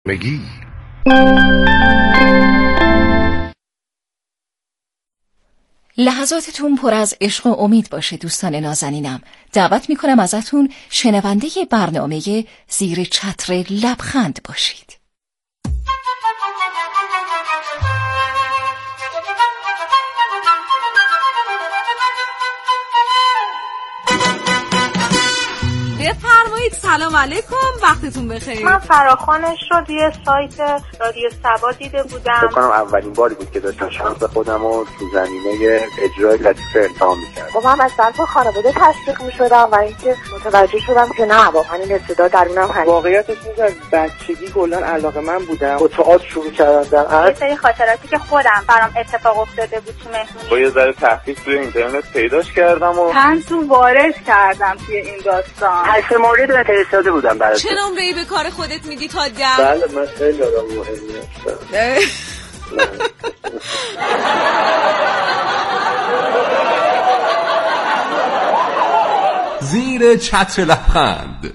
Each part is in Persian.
مگی لحظاتتون پر از عشق و امید باشه دوستان نازنینم. دعوت میکنم ازتون شنونده برنامه زیر چتر لبخند باشید. بفرمایید. سلام علیکم، وقتتون بخیر. من فراخوانش رو توی سایت رادیو سبا دیده بودم. فکر کنم اولین باری بود که داشتم شانس خودم رو تو زمینه اجرای لطیفه امتحان می‌کردم. خب من از طرف خانواده تشویق می‌شدم و اینکه متوجه شدم که نه، واقعا این استعداد درونم هست. واقعیتش اینه از بچگی کلاً علاقه‌مند بودم. با تئاتر شروع کردم. یه سری خاطراتی که خودم برام اتفاق افتاده بود تو مهمونی با یه ذره تحقیق توی اینترنت پیداش کردم و چند وارد کردم توی این داستان. 8 مورد رو فرستاده بودم برات. چه نمره‌ای به کار خودت میدی تا 10؟ بله من خیلی آدم مهمی هستم. زیر چتر لبخند.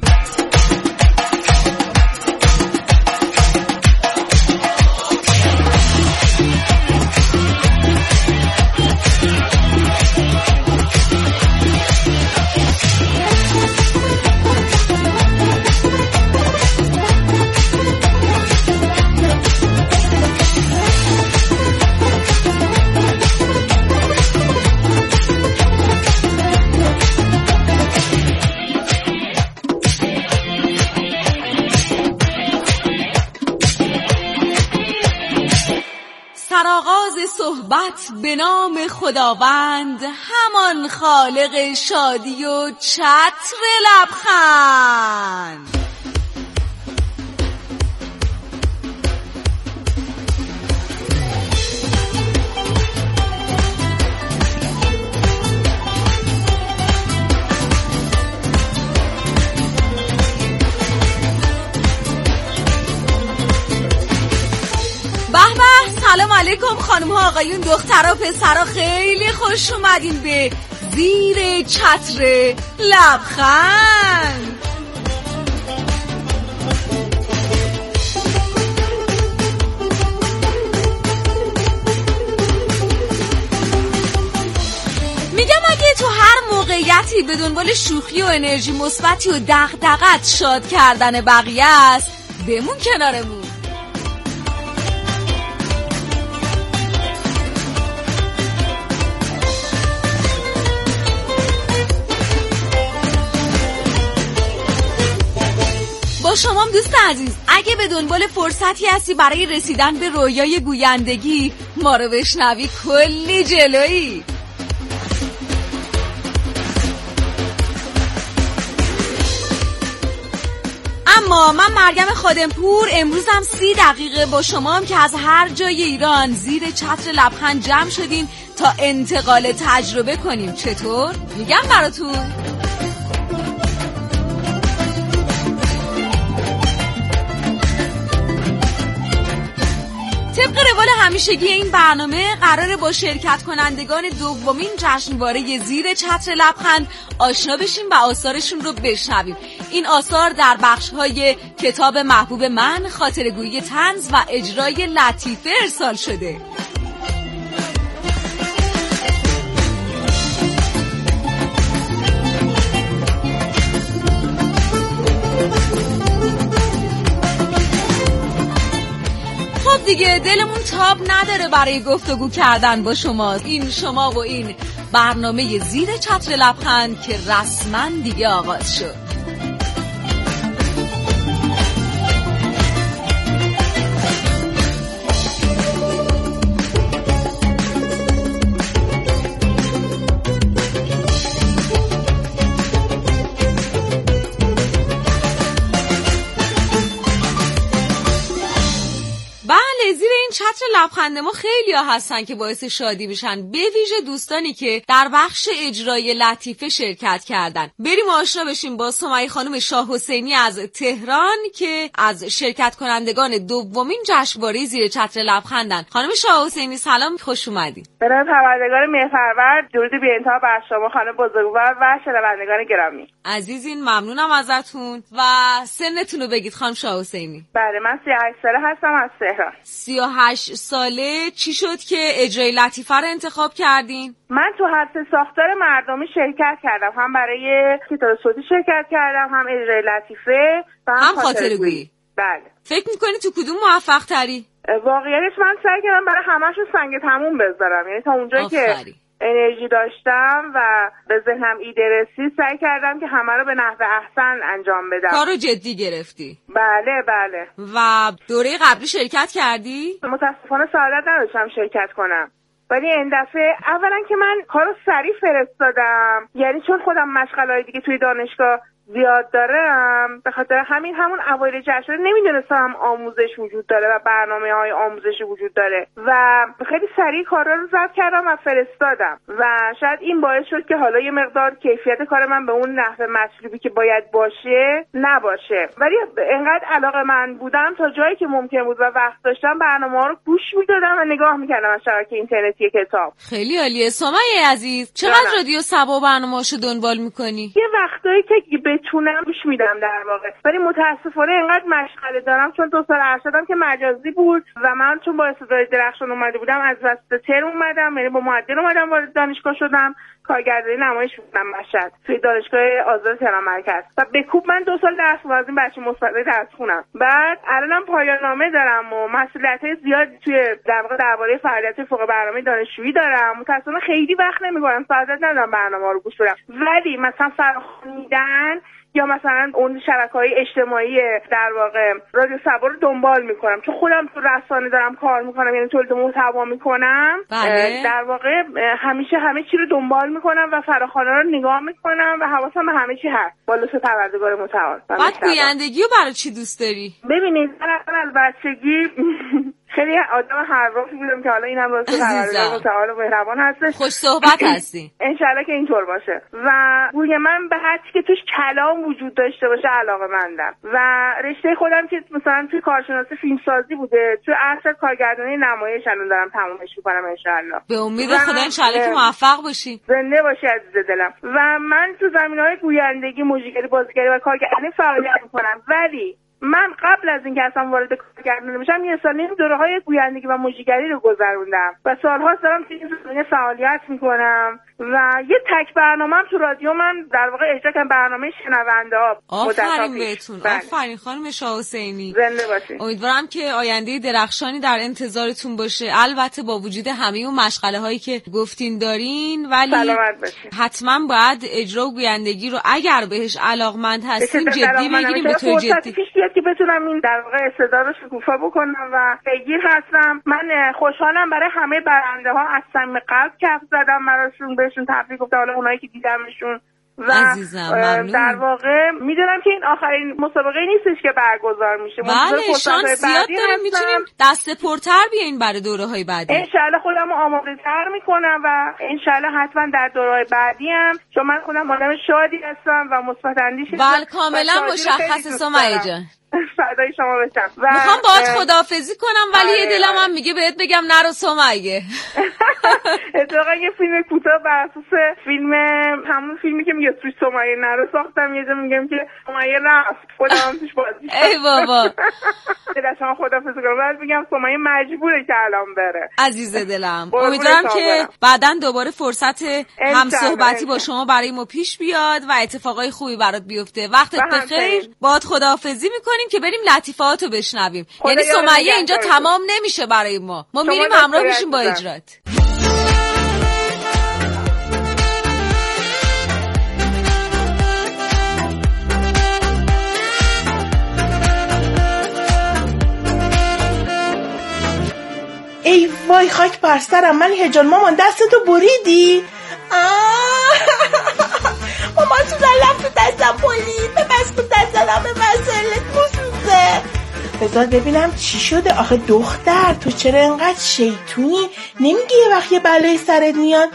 سرآغاز صحبت به نام خداوند، همان خالق شادی و چتر لبخند. سلام علیکم خانم ها، آقایون، دخترها، پسرها، خیلی خوش اومدین به زیر چتر لبخند. میگم اگه تو هر موقعیتی به دنبال شوخی و انرژی مثبتی و دغدغت شاد کردن بقیه است، بمون کنارمون. شما دوست عزیز، اگه به دنبال فرصتی هستی برای رسیدن به رویای گویندگی، ما رو بشنوی کلی جلویی. اما من مریم خادمپور امروزم 30 دقیقه با شما هم که از هر جای ایران زیر چتر لبخند جمع شدیم تا انتقال تجربه کنیم. چطور؟ میگم براتون. طبق روال همیشگی این برنامه قراره با شرکت کنندگان دومین جشنواره زیر چتر لبخند آشنا بشیم و آثارشون رو بشنویم. این آثار در بخش‌های کتاب محبوب من، خاطره‌گویی طنز و اجرای لطیفه ارسال شده. دیگه دلمون تاب نداره برای گفتگو کردن با شما. این شما و این برنامه زیر چتر لبخند که رسما دیگه آغاز شد. زیر این چتر لبخند ما خیلی ها هستن که باعث شادی بشن، به ویژه دوستانی که در بخش اجرای لطیفه شرکت کردن. بریم آشنا بشیم با سمیه خانم شاه حسینی از تهران که از شرکت کنندگان دومین جشنواره زیر چتر لبخندن. خانم شاه حسینی سلام، خوش اومدید. برای پروردگار مهرپرور درود بی‌انتها بر شما خانم بزرگوار و شنوندگان گرامی. عزیزین ممنونم ازتون و سنتون رو بگید خانم شاه حسینی. بله من 38 ساله هستم از تهران. 38 ساله چی شد که اجرای لطیفه رو انتخاب کردین؟ من تو حبس ساختار مردمی شرکت کردم، هم برای کتاب صوتی شرکت کردم، هم اجرای لطیفه و هم خاطره‌گویی. بله. فکر میکنی تو کدوم موفق تری؟ واقعیتش من سعی کردم برای همه‌شون سنگ تموم بذارم، یعنی تا اونجایی که انرژی داشتم و به ذهنم ایده رسید سعی کردم که همه رو به نحو احسن انجام بدم. کارو جدی گرفتی؟ بله بله. و دوره قبلی شرکت کردی؟ متاسفانه سعادت نداشتم شرکت کنم، ولی این دفعه اولا که من کارو سریع فرستادم، یعنی چون خودم مشغله‌های دیگه توی دانشگاه زیاد دارم، به خاطر همون اوایل جشن نمیدونستم آموزش وجود داره و برنامه‌های آموزشی وجود داره و خیلی سریع کارا رو ضبط کردم و فرستادم و شاید این باعث شد که حالا یه مقدار کیفیت کار من به اون نحو مطلوبی که باید باشه نباشه، ولی انقدر علاقه من بودم تا جایی که ممکن بود و وقت داشتم برنامه‌ها رو گوش میدادم و نگاه میکردم از شبکه اینترنتی کتاب. خیلی عالیه. سمیه عزیز چقدر رادیو صبا برنامه‌اشو دنبال می‌کنی؟ یه وقتایی که بتونم گوش میدم در واقع، ولی متاسفانه اینقدر مشغله دارم چون 2 سال ارشدم که مجازی بود و من چون با استعداد درخشان اومده بودم از وسط ترم اومدم، یعنی با معدل اومدم وارد دانشگاه شدم، کارگردانی نمایش بودم مشهد توی دانشگاه آزاد تهران مرکز و به کوب من 2 سال درس خوندم، بچه مستقل درس خونم. بعد الانم پایان نامه دارم و مسئولیت‌های زیادی توی در واقع درباره فعالیت فوق برنامه دانشجویی دارم. متأسفانه خیلی وقت نمی‌کنم، سعادت ندارم برنامه‌ها رو گوش بدم، ولی مثلا فراخوانیدن یا مثلا اون شبکه‌های اجتماعی در واقع رادیو صبا رو دنبال میکنم چون خودم تو رسانه دارم کار میکنم، یعنی تولید محتوا میکنم. بله. در واقع همیشه همه چی رو دنبال میکنم و فراخوان‌ها رو نگاه میکنم و حواسم به همه چی هست با لطف پروردگار متعال. بعد گویندگی رو برای چی دوست داری؟ ببینید من از بچگی خیلی آدم حرافی بودم که حالا اینم واسه پروردگار متعال و مهربان هستش. خوش صحبت هستی. ان شاءالله که اینطور باشه و گویا من به هر چی که توش کلام وجود داشته باشه علاقه‌مندم و رشته خودم که مثلا توی کارشناسی فیلمسازی بوده، توی عصر کارگردانی نمایش الان دارم تمومش می‌کنم ان شاءالله. به امید خدا ان شاءالله که موفق باشی. زنده باشی عزیز دلم. و من تو زمینه‌های گویندگی، موسیقی، بازیگری و کارگردانی فعالیت می‌کنم، ولی من قبل از اینکه اصلا وارد کارگردانی بشم 1 سال نیم دوره‌های گویندگی و موسیقی رو گذروندم و سال‌هاست دارم توی این زمینه فعالیت می‌کنم و یه تک برنامه‌ام تو رادیو من در واقع اجرا کردم، برنامه شنونده‌ها. آفرین بهتون. آفرین خانم شاه حسینی. زنده باشید. امیدوارم که آینده درخشانی در انتظارتون باشه، البته با وجود همه اون مشغله‌هایی که گفتین دارین، ولی سلامت باشید. حتما باید اجرا و گویندگی رو اگر بهش علاقمند هستین جدی بگیریم، به طور جدی که بتونم این در واقع استعداد رو شکوفا بکنم و پیگیر هستم. من خوشحالم برای همه برنده ها، از صمیم قلب کف زدم براشون، بهشون تبریک گفتم، حالا اونایی که دیدمشون و در واقع میدونم که این آخرین مسابقه نیستش که برگزار میشه. بله شانس زیاد داریم، میتونیم دست پرتر بیاین برای دوره‌های بعدی. انشالله خودم رو آماده تر میکنم و انشالله حتما در دوره‌های بعدی هم، چون من خودم آدم شادی هستم و مثبت اندیشی. بله کاملا مشخصه سمیه جان. فدای شما بشم. میخوام باهات خداحافظی کنم ولی یه دلم هم میگه بهت بگم نرو سمیه. اتفاقا یه فیلم کوتاه بر اساس فیلم همون فیلمی که میگه توش سمیه نرو ساختم، یه جا میگم که سمیه رفت، خودم توش بازی کردم. ای بابا. دلم شما خداحافظی کنم بعد میگم سمیه مجبوره که الان بره. عزیز دلم امیدوارم که بعداً دوباره فرصت هم صحبتی با شما برای ما پیش بیاد و اتفاقای خوبی برات بیفته. وقتت بخیر. باهات خداحافظی میکنیم که بریم لطیفاتو بشنویم. یعنی سمیه اینجا تمام نمیشه برای ما میریم همراه میشیم با اجرات. ای وای خاک بر سرم، من هجان مامان دستتو بریدی؟ مامان تو دلم تو دستم بولید، ببست تو دستم به مسئله موسوزه. بذار ببینم چی شده. آخه دختر تو چرا انقدر شیطونی؟ نمیگی یه وقت یه بلای سرت میاد؟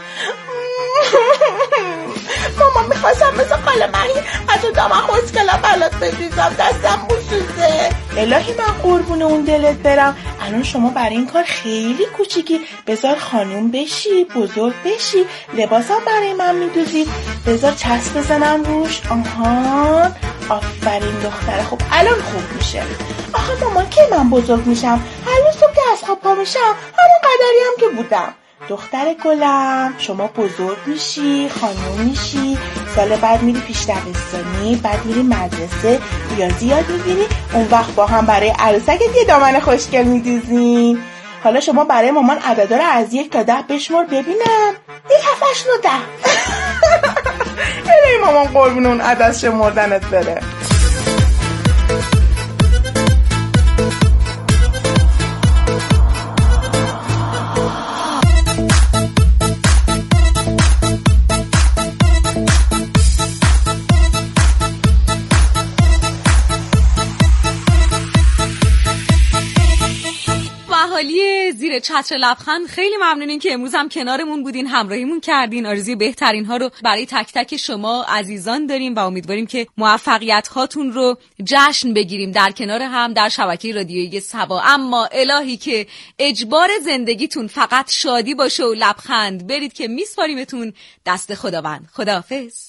ماما میخواستم مثل خاله مریم از اون دامن خوزگلا بلات بریزم، دستم موسوزه. الهی من قربون اون دلت برم، الان شما برای این کار خیلی کوچیکی، بذار خانوم بشی، بزرگ بشی، لباسم برای من میدوزی، بذار چسب بزنم روش. آهان آفرین دختر خوب، الان خوب میشه. آخه مامان کی من بزرگ میشم؟ هر روز صبح که از خواب پا میشم همون قدری هم که بودم. دختر گلم شما بزرگ میشی، خانوم میشی، سال بعد میری پیش دبستانی، بعد میری مدرسه، ریاضی یاد میگیری، اون وقت با هم برای عروسکت یه دامن خوشگل میدوزین. حالا شما برای مامان عددا رو از 1 تا 10 بشمر ببینم. 1 7 8 9 10. الهی مامان قربون اون عدد شمردنت بره. اهالی زیر چتر لبخند خیلی ممنونین که امروز هم کنارمون بودین، همراهیمون کردین. آرزوی بهترین ها رو برای تک تک شما عزیزان داریم و امیدواریم که موفقیت هاتون رو جشن بگیریم در کنار هم در شبکه رادیویی سبا. اما الهی که اجبار زندگیتون فقط شادی باشه و لبخند برید که میسپاریمتون دست خداوند. خداحافظ.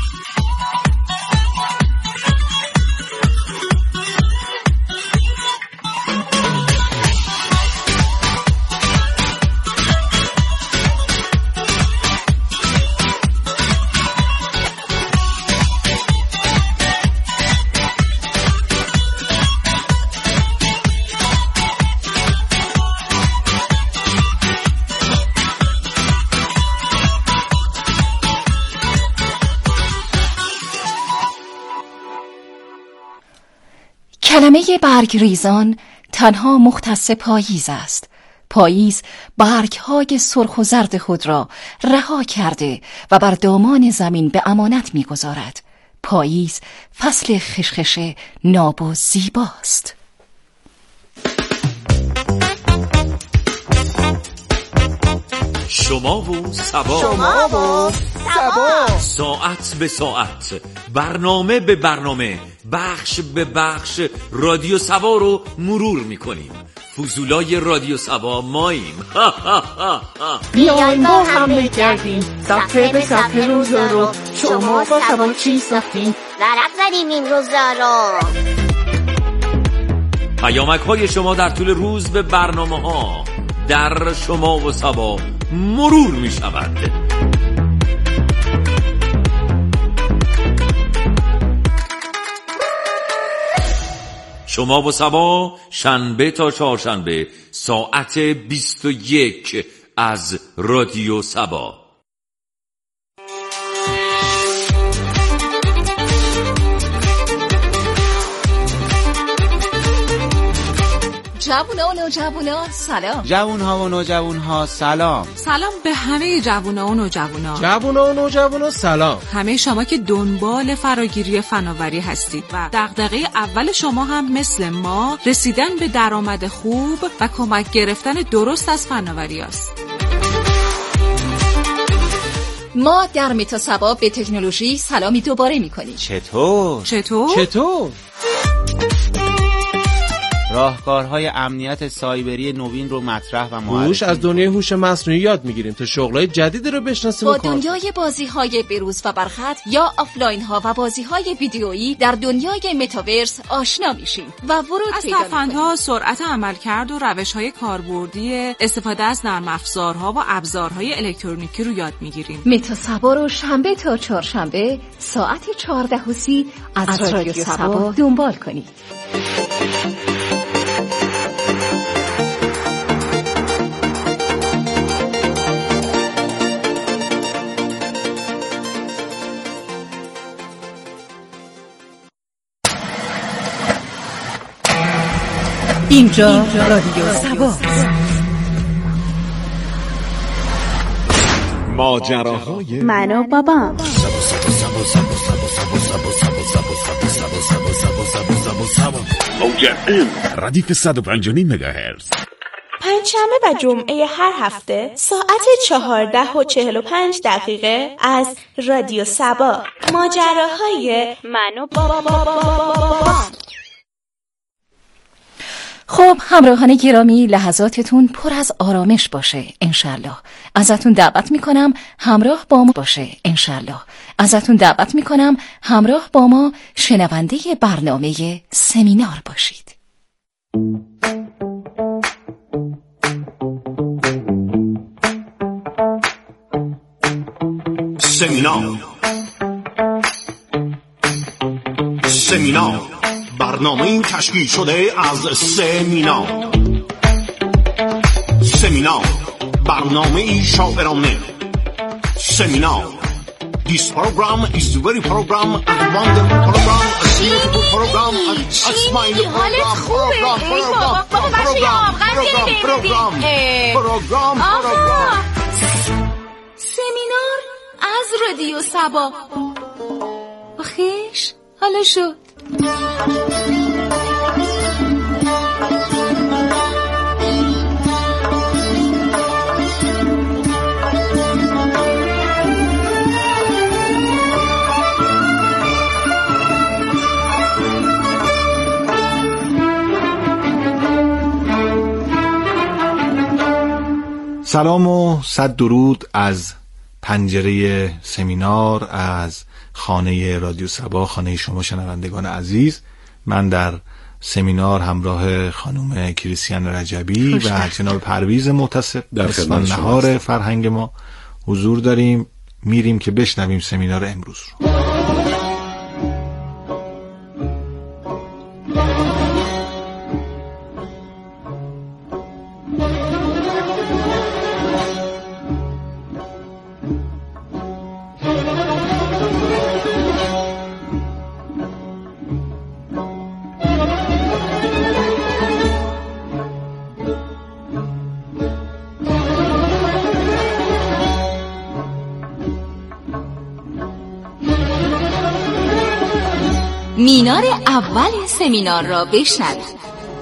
کلمه برگ ریزان تنها مختص پاییز است. پاییز برگ‌های سرخ و زرد خود را رها کرده و بر دامان زمین به امانت می‌گذارد. پاییز فصل خشخش ناب و زیباست. شما و سبا، ساعت به ساعت، برنامه به برنامه، بخش به بخش رادیو سبا رو مرور میکنیم. فضولای رادیو سبا ماییم. بیاین با هم بگردیم صفحه به صفحه روزا رو، شما با سبا چی ساختیم؟ ورق زدیم این روزا رو. پیامک های شما در طول روز به برنامه ها در شما و سبا مرور می شود. شما و سبا شنبه تا چهارشنبه ساعت 21 از رادیو سبا. جوونا و نوجوانا سلام. جوونها و نوجوانها سلام. سلام به همه جوونا و نوجوانا. جوونا و نوجوانا سلام. همه شما که دنبال فراگیری فناوری هستید و دغدغه اول شما هم مثل ما رسیدن به درآمد خوب و کمک گرفتن درست از فناوری است. ما در متا سبا به تکنولوژی سلامی دوباره می‌کنیم. چطور؟ راهکارهای امنیت سایبری نوین رو مطرح و معرفی. از دنیای هوش مصنوعی یاد میگیریم تا شغلای جدیدی رو بشناسیم. با دنیای بازی‌های بروز و برخط یا آفلاین ها و بازی‌های ویدیویی در دنیای متاورس آشنا میشیم و ورود از ترفندها، سرعت عملکرد و روش‌های کاربردی استفاده از نرم افزارها و ابزارهای الکترونیکی رو یاد میگیریم. متا سبا رو شنبه تا چهارشنبه ساعت 14:30 از رادیو سبا دنبال کنید. اینجا رادیو سبا. ماجراهای من و بابام. موج ردیف 105.5 مگاهرتز. پنجشنبه و جمعه هر هفته ساعت 14:45 از رادیو سبا. ماجراهای من و بابام. خب همراهان گرامی، لحظاتتون پر از آرامش باشه انشالله. ازتون دعوت میکنم همراه با ما باشه انشالله. ازتون دعوت میکنم همراه با ما شنونده برنامه سمینار باشید. سمینار برنامه تشکیل شده از سمینار برنامه شاعرانه. سمینار. This program is the very program and wonderful program, a beautiful program, a smiling program. سمینار از رادیو سبا. آخیش حالا شد. سلام و صد درود از پنجره سمینار، از خانه رادیو سبا، خانه شما شنوندگان عزیز. من در سمینار همراه خانم کریستیان رجبی و جناب پرویز محتسب در خدمت نهار فرهنگ ما حضور داریم. میریم که بشنویم سمینار امروز رو. مینار اول سمینار را بشنوید.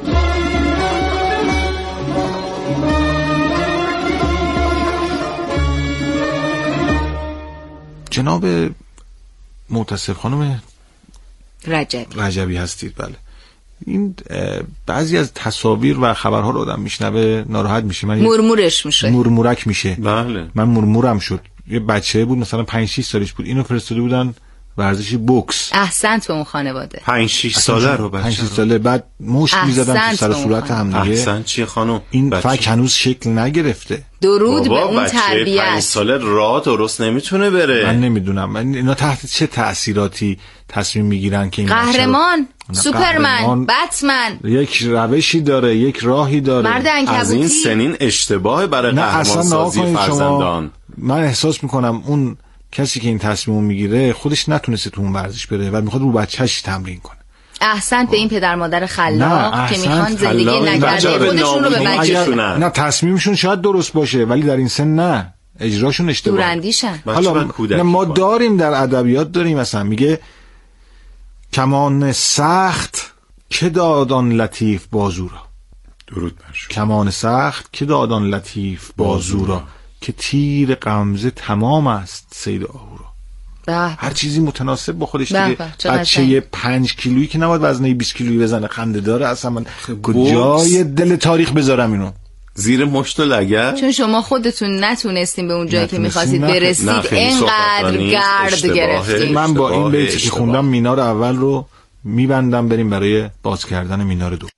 جناب محتسب خانم رجبی هستید؟ بله. این بعضی از تصاویر و خبرها رو آدم میشنوه ناراحت میشه. من مرمورش میشه، مرمورک میشه. بله. من مرمورم شد. یه بچه بود مثلا 5-6 سالش بود، اینو فرستاده بودن ورزشی بوکس. احسنت به اون خانواده. 5-6 ساله رو بچه 5-6 ساله بعد مشت میزدن تو سر صورت هم دیگه. احسن چیه خانم؟ این فک هنوز شکل نگرفته. درود به اون تربیت. 5 ساله راه درست نمیتونه بره. من نمیدونم اینا تحت چه تأثیراتی تصمیم میگیرن که این قهرمان، سوپرمن، بتمن یک روشی داره، یک راهی داره. مرد عنکبوتی. از این سنین اشتباه برای قهرمان سازی فرزندان. من احساس میکنم اون کسی که این تصمیم میگیره خودش نتونسته تو اون ورزش بره و میخواد رو بچه‌ش تمرین کنه. احسنت به این پدر مادر خلاق که میخوان زندگی نکرده خودشون رو به بچه‌شون. نه تصمیمشون شاید درست باشه ولی در این سن نه، اجراشون اشتباهه. دوراندیشن. حالا ما داریم در ادبیات داریم مثلا میگه کمان سخت که دادان لطیف بازو را. درود بر شما. کمان سخت که دادان لطیف بازو را، که تیر غمزه تمام است صید آهو را. هر چیزی متناسب با خودش دیگه. بچه 5 کیلویی که نباید وزنه 20 کیلویی بزنه، خنده داره. اصلا من کجای دل تاریخ بذارم اینو زیر مشت و لگد؟ چون شما خودتون نتونستین به اون جایی که می‌خواستید برسید، اینقدر گرد گرفتید. من با این بیتی که خوندم مینار اول رو میبندم، بریم برای باز کردن مینار دو.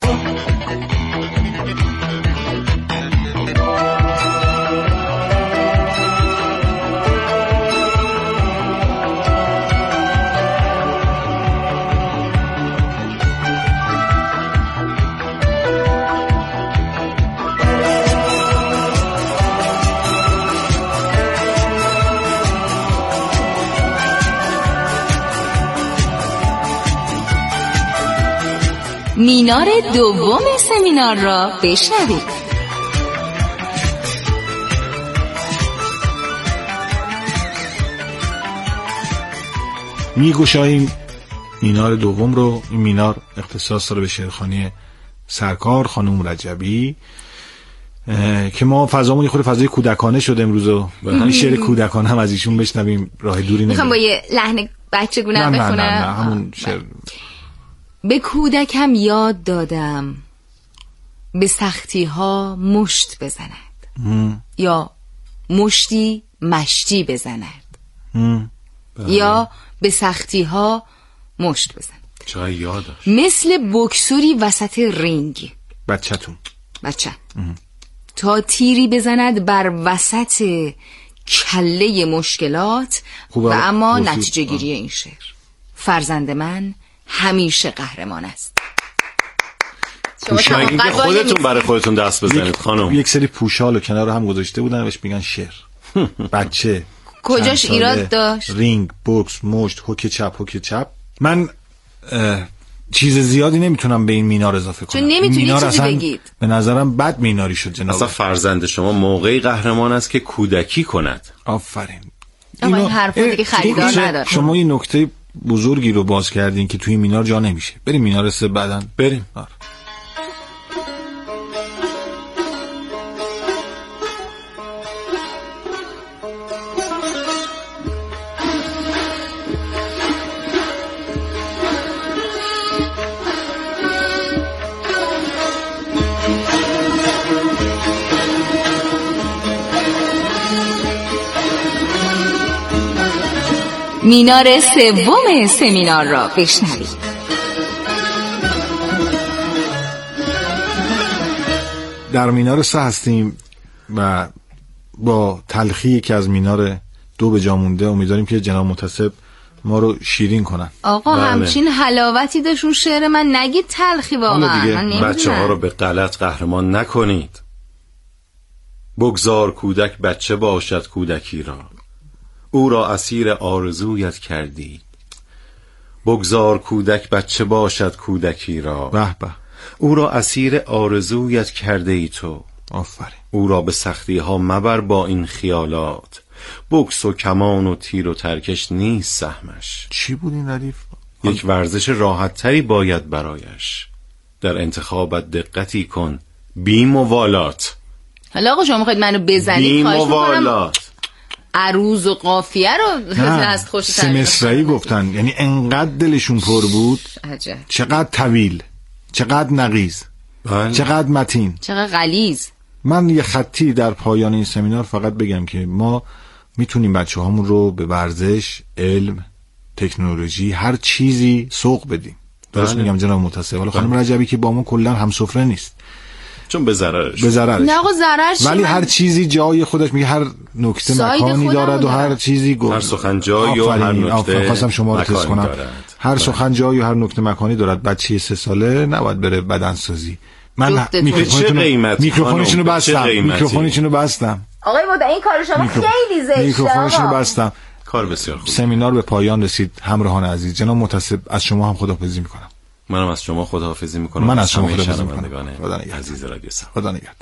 مینار دوم سمینار را بشنوید. میگشاییم مینار دوم رو. این مینار اختصاص داره به شعرخوانی سرکار خانم رجبی که ما فضامون خود فضای کودکانه شده امروز و این شعر کودکانه هم از ایشون بشنویم. راه دوری نمیره. میخوام با یه لحن بچگونه بخونم. نه همون شعر. به کودکم یاد دادم به سختی ها مشت بزند یا مشتی مشتی بزند یا به سختی ها مشت بزند. چقدر یادش. مثل بوکسوری وسط رینگ. بچه تا تیری بزند بر وسط کله مشکلات و اما نتیجه گیری این شعر: فرزند من همیشه قهرمان است. پوشنگی خودتون برای خودتون دست بزنید خانم. یک سری پوشالو کنار هم گذاشته بودن بهش میگن شعر. بچه کجاش ایراد داشت؟ رینگ، بوکس، مشت، هوک چپ. من چیز زیادی نمیتونم به این مینار اضافه کنم. چون نمیتونی چیزی بگید. به نظرم بد میناری شد جناب. اصلا فرزند شما موقعی قهرمان است که کودکی کند. آفرین. این حرفا دیگه خریدار نداره. شما این نکته بزرگی رو باز کردین که توی مینار جا نمیشه. بریم مینار 3 بعداً. بریم. مینار 3 سمینار را بشنوید. در مینار 3 هستیم و با تلخی که از مینار 2 به جا مونده امیدواریم که جناب متصب ما رو شیرین کنن. آقا همچین حلاوتی داشت اون شعر من، نگید تلخی واقعا. بچه ها رو به غلط قهرمان نکنید. بگذار کودک بچه باشد کودکی را، او را اسیر آرزویت کردی. بگذار کودک بچه باشد کودکی را، به به، او را اسیر آرزویت کرده ای تو. آفرین. او را به سختی ها مبر با این خیالات، بوکس و کمان و تیر و ترکش نیست سهمش. چی بود این ردیف؟ یک ورزش راحت تری باید برایش، در انتخابت دقتی کن بی موالات. حالا آقا شما میخواید منو بزنید؟ خواهش میکنم عروض و قافیه رو از خوش 3 مصرعی گفتن، یعنی انقدر دلشون پر بود. عجب. چقدر طویل، چقدر نغیز، چقدر متین، چقدر غلیظ. من یه خطی در پایان این سمینار فقط بگم که ما میتونیم بچه هامون رو به ورزش، علم، تکنولوژی، هر چیزی سوق بدیم. درست میگم جناب متصب؟ ولی خانم رجبی که با ما کلا هم سفره نیست، چون به ضررش. نه آقا ضررش، ولی هر چیزی جای خودش، میگه هر نکته مکانی دارد و هر چیزی هر سخن جای و هر نکته خواستم شما رو تست کنم. هر سخن جای و هر نکته مکانی دارد. بچه 3 ساله نباید بره بدنسازی. من میکروفونشونو بستم. آقای مدعی این کار شما خیلی زشته. میکروفونشونو بستم. کار بسیار خوب. سمینار به پایان رسید. همراهان عزیز، جناب متصب از شما هم خداحافظی میکنم. منم از شما خداحافظی میکنم. من از شما خداحافظی میکنم. عزیز رادیو سبا. خدا نگهدار.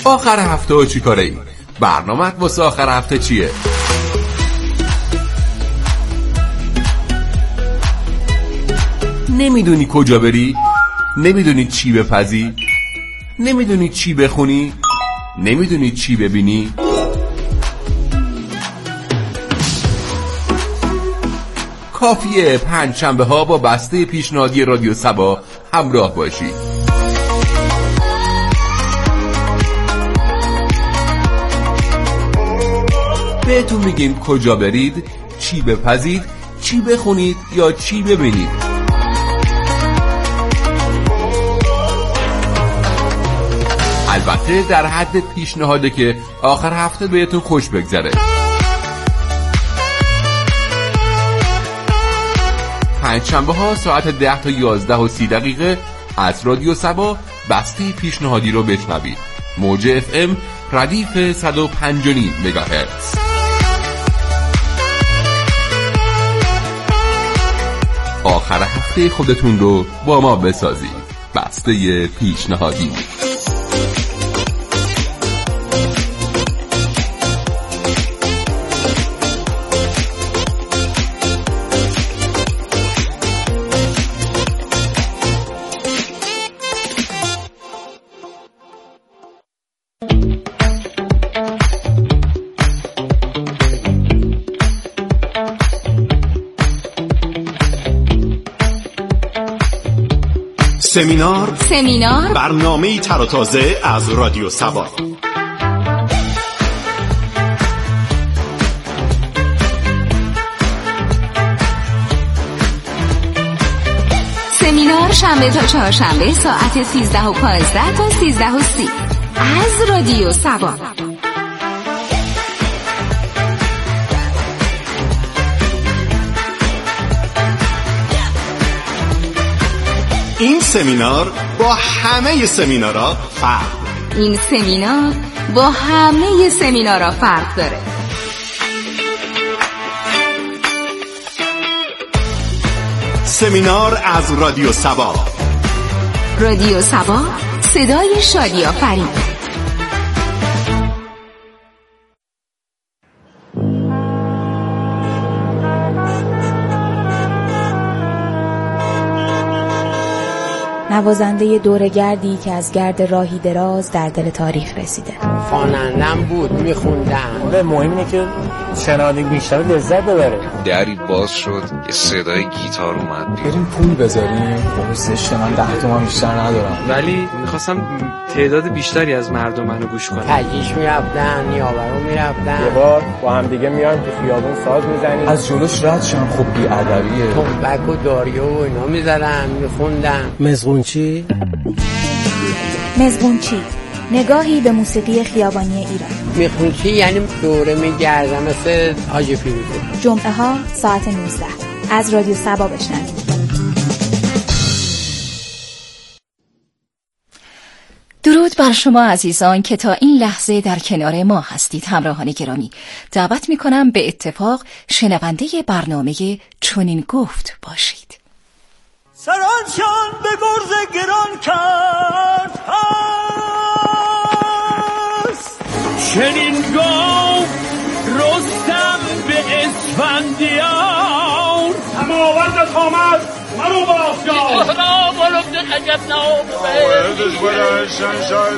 آخر هفته چی کاره ای؟ برنامه‌ت واسه آخر هفته چیه؟ نمیدونی کجا بری؟ نمیدونی چی بپزی؟ نمیدونی چی بخونی؟ نمیدونی چی ببینی؟ کافیه پنجشنبه ها با بسته پیشنهادی رادیو صبا همراه باشید. بهتون میگیم کجا برید، چی بپزید، چی بخونید یا چی ببینید. البته در حد پیشنهاده که آخر هفته بهتون خوش بگذره. پنجشنبه ها ساعت 10 تا 11 و 30 دقیقه از رادیو صبا بسته پیشنهادی رو بشنوید. موج FM ردیف 105.5 مگاهرتز. آخر هفته خودتون رو با ما بسازید. بسته پیشنهادی. سمینار برنامه‌ای تر و تازه از رادیو صبا. سمینار شنبه تا چهارشنبه ساعت 13:15 تا 13:30 از رادیو صبا. این سمینار با همه سمینارها فرق داره. این سمینار با همه سمینارها فرق داره. سمینار از رادیو صبا. رادیو صبا، صدای شادی آفرین. نوازنده دوره‌گردی که از گرد راهی دراز در دل تاریخ رسیده. خواننده‌ام بود، میخوندم. مهم اینه که شنونده بیشتر لذت ببره. دری باز شد، یه صدای گیتار اومد. بریم پول بذاریم. درستش من 10 تومن بیشتر ندارم. ولی میخواستم تعداد بیشتری از مردم منو گوش کنن. تجیش میرفتن، نیاورون میرفتن. یه بار با هم دیگه میایم تو خیابون ساز میزنیم. از جلوش رد شم. خب بی ادبیه. تنبک و داریو و اینا میذارن، میخوندن. مزغونچی؟ مزغونچی، نگاهی به موسیقی خیابانی ایران. مزغونچی یعنی دوره میگردم مثل حاجی فیروزه. جمعه ها ساعت 19 از رادیو صبا بشنوید. درود بر شما عزیزان که تا این لحظه در کنار ما هستید. همراهان گرامی، دعوت می‌کنم به اتفاق شنونده برنامه چنین گفت باشید. سرانشان به گرز گران کرد هست، چنین گفت رستم به اسفندیار. هماورد آمد منو باز دار.